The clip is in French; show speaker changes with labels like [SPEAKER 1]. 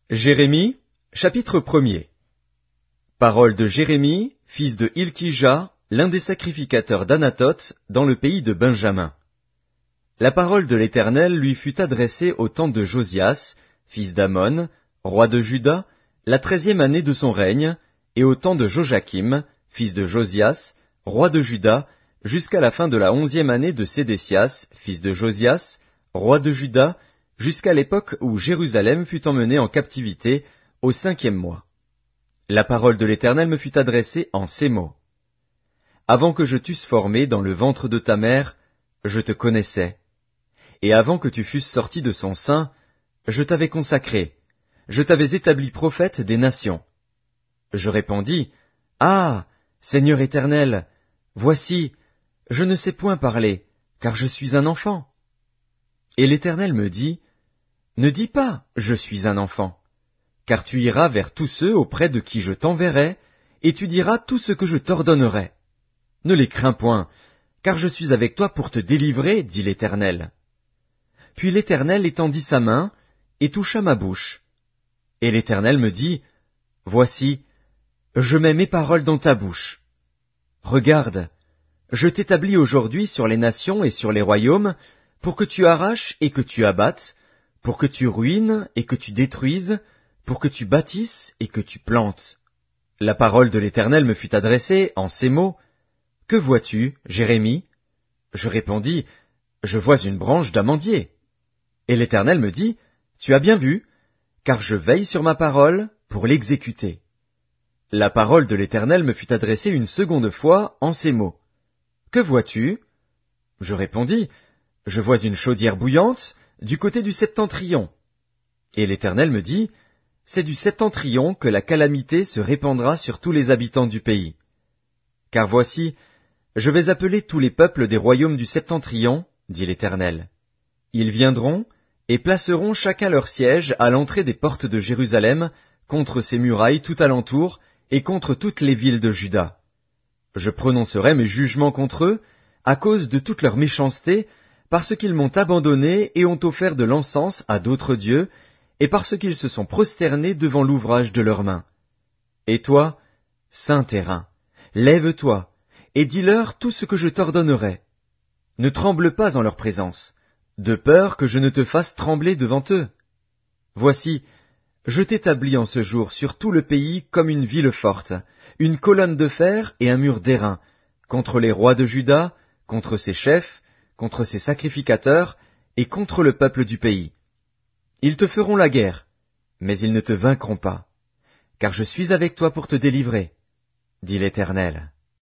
[SPEAKER 1] Jérémie, chapitre 1er. Parole de Jérémie, fils de Hilkija, l'un des sacrificateurs d'Anathoth, dans le pays de Benjamin. La parole de l'Éternel lui fut adressée au temps de Josias, fils d'Amon, roi de Juda, la 13e année de son règne, et au temps de Joachim, fils de Josias, roi de Juda, jusqu'à la fin de la 11e année de Sédécias, fils de Josias, roi de Juda, jusqu'à l'époque où Jérusalem fut emmenée en captivité, au 5e mois. La parole de l'Éternel me fut adressée en ces mots. Avant que je t'eusse formé dans le ventre de ta mère, je te connaissais. Et avant que tu fusses sorti de son sein, je t'avais consacré, je t'avais établi prophète des nations. Je répondis, Ah, Seigneur Éternel, voici, je ne sais point parler, car je suis un enfant. Et l'Éternel me dit, Ne dis pas, je suis un enfant, car tu iras vers tous ceux auprès de qui je t'enverrai, et tu diras tout ce que je t'ordonnerai. Ne les crains point, car je suis avec toi pour te délivrer, dit l'Éternel. Puis l'Éternel étendit sa main, et toucha ma bouche. Et l'Éternel me dit, Voici, je mets mes paroles dans ta bouche. Regarde, je t'établis aujourd'hui sur les nations et sur les royaumes, pour que tu arraches et que tu abattes, pour que tu ruines et que tu détruises, pour que tu bâtisses et que tu plantes. La parole de l'Éternel me fut adressée en ces mots. Que vois-tu, Jérémie? Je répondis, Je vois une branche d'amandier. Et l'Éternel me dit, Tu as bien vu, car je veille sur ma parole pour l'exécuter. La parole de l'Éternel me fut adressée une seconde fois en ces mots. Que vois-tu? Je répondis, Je vois une chaudière bouillante du côté du septentrion. Et l'Éternel me dit, C'est du septentrion que la calamité se répandra sur tous les habitants du pays. Car voici, je vais appeler tous les peuples des royaumes du septentrion, dit l'Éternel. Ils viendront et placeront chacun leur siège à l'entrée des portes de Jérusalem, contre ses murailles tout alentour, et contre toutes les villes de Juda. Je prononcerai mes jugements contre eux, à cause de toute leur méchanceté, parce qu'ils m'ont abandonné et ont offert de l'encens à d'autres dieux, et parce qu'ils se sont prosternés devant l'ouvrage de leurs mains. Et toi, saint terrain, lève-toi, et dis-leur tout ce que je t'ordonnerai. Ne tremble pas en leur présence, de peur que je ne te fasse trembler devant eux. Voici, je t'établis en ce jour sur tout le pays comme une ville forte, une colonne de fer et un mur d'airain, contre les rois de Juda, contre ses chefs, contre ses sacrificateurs, et contre le peuple du pays. Ils te feront la guerre, mais ils ne te vaincront pas, car je suis avec toi pour te délivrer, dit l'Éternel.